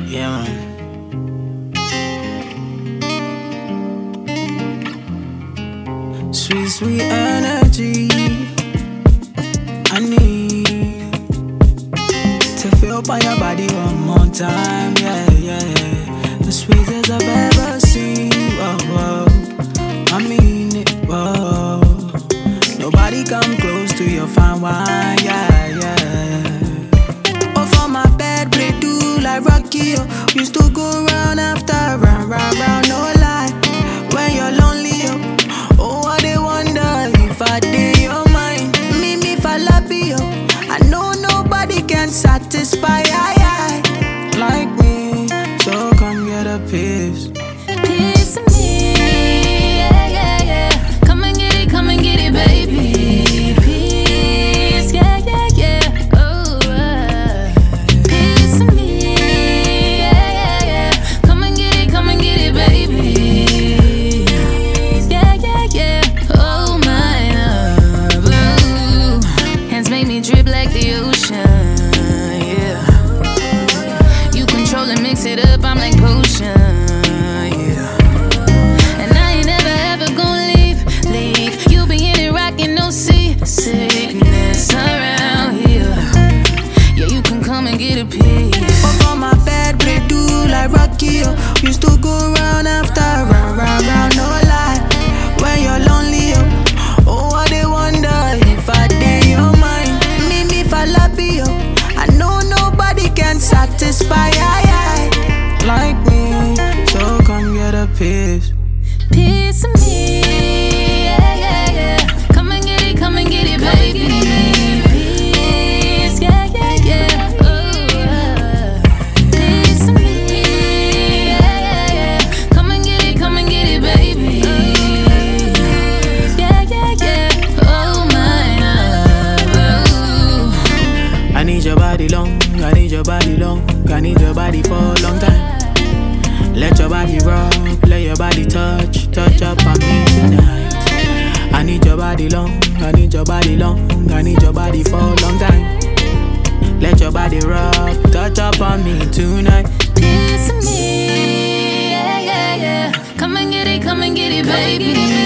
Yeah, man. Sweet, sweet energy. I need to feel by your body one more time. Yeah, yeah. The sweetest I've ever seen. Whoa, whoa. I mean it. Whoa. Nobody come close to your fine wine. Yeah, yeah. Off on my bed, play do like Rocky. Used to go round after round, no lie. When you're lonely, oh, I dey wonder if I did your mind. Me falabi, I know nobody can satisfy, like me. So come get a piece. Piece of me, yeah, yeah, yeah. Come and get it, baby. Piece, yeah, yeah, yeah. Oh, piece of me, yeah, yeah, yeah. Come and get it, baby. Yeah, yeah, yeah. Oh, my love, ooh. Hands make me drip like the ocean, yeah. You control and mix it up, I'm like potion. Sickness around here. Yeah, you can come and get a piece. Off on my bed, play do like Rocky. Used to go round after round, no lie. When you're lonely, oh, I dey wonder if I did your mind. Me falabi, I know nobody can satisfy, like me. So come get a piece. Piece of me, yeah, yeah, yeah. Come and get it, baby. Piece, yeah, yeah, yeah. Ooh, piece of me, yeah, yeah, yeah. Come and get it, baby. Yeah, yeah, yeah. Oh, my love. I need your body long, I need your body long, I need your body for a long time. Let your body rock, let your body touch up on me tonight. I need your body long, I need your body long, I need your body for a long time. Let your body rock, touch up on me tonight. Piece of me, yeah, yeah, yeah. Come and get it, baby.